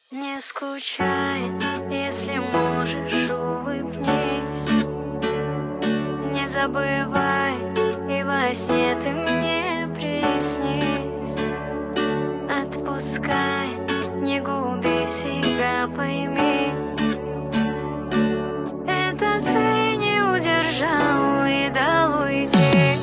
Не скучай, если можешь, улыбнись. Не забывай, и во сне ты мне приснись. Отпускай, не губи себя, пойми. Это ты не удержал и дал уйти.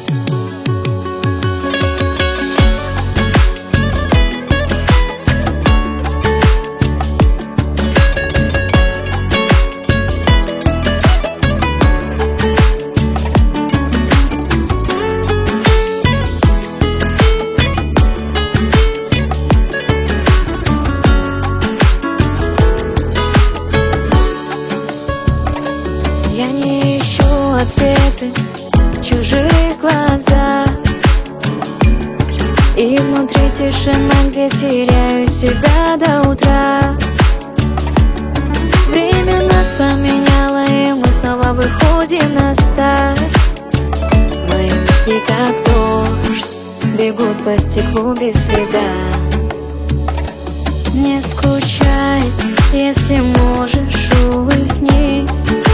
Я не ищу ответы в чужих глазах, и внутри тишина, где теряю себя до утра. Время нас поменяло, и мы снова выходим на старт. Мои мысли, как дождь, бегут по стеклу без следа. Не скучай, если можешь, улыбнись.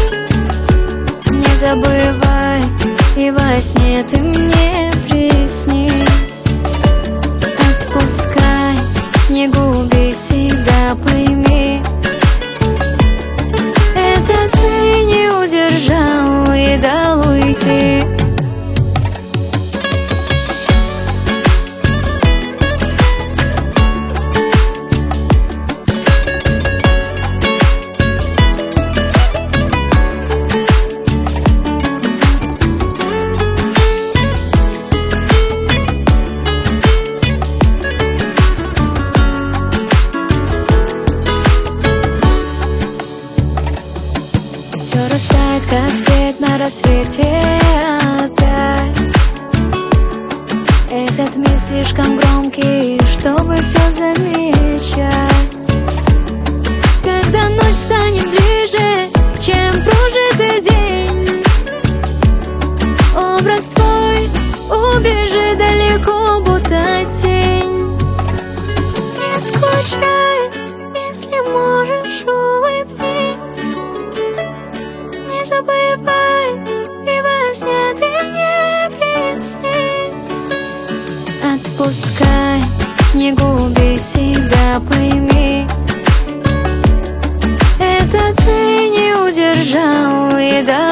Не забывай, и во сне ты мне приснись. Отпускай, не губи себя, пойми. Это ты не удержал и дал уйти. Все растает, как свет на рассвете опять. Этот мир слишком громкий, чтобы все замечать. Когда ночь станет ближе, чем прожитый день, образ твой убежит далеко, будто тень. Не скучай, если можешь, улыбнись. Не забывай, и во сне ты мне приснись. Отпускай, не губи себя, пойми. Это ты не удержал и дал